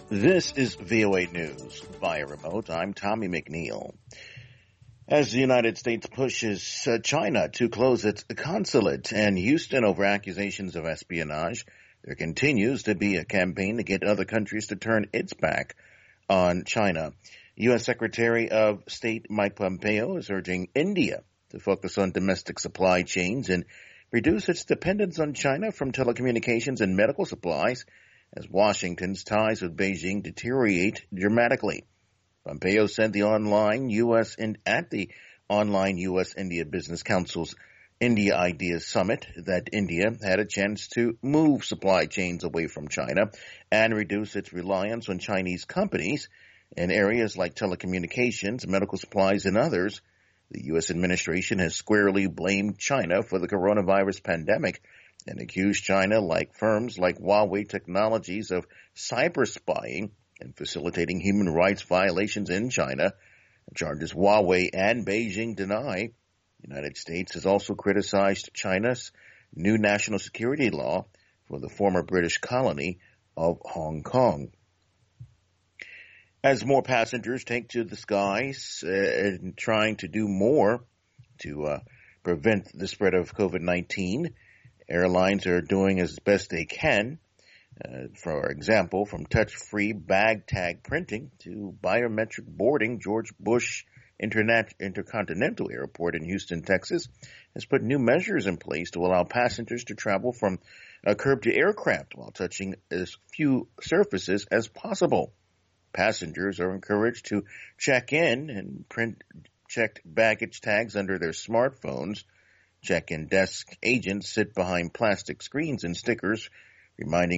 This is VOA News via remote. I'm Tommy McNeil. As the United States pushes China to close its consulate in Houston over accusations of espionage, there continues to be a campaign to get other countries to turn its back on China. U.S. Secretary of State Mike Pompeo is urging India to focus on domestic supply chains and reduce its dependence on China from telecommunications and medical supplies as Washington's ties with Beijing deteriorate dramatically. Pompeo said at the online U.S.-India Business Council's India Ideas Summit that India had a chance to move supply chains away from China and reduce its reliance on Chinese companies in areas like telecommunications, medical supplies, and others. The U.S. administration has squarely blamed China for the coronavirus pandemic and accused China, like firms like Huawei Technologies, of cyber spying and facilitating human rights violations in China, charges Huawei and Beijing deny. The United States has also criticized China's new national security law for the former British colony of Hong Kong. As more passengers take to the skies and trying to do more to prevent the spread of COVID-19, airlines are doing as best they can. For example, from touch-free bag tag printing to biometric boarding, George Bush Intercontinental Airport in Houston, Texas, has put new measures in place to allow passengers to travel from curb to aircraft while touching as few surfaces as possible. Passengers are encouraged to check in and print checked baggage tags under their smartphones. Check-in desk agents sit behind plastic screens and stickers reminding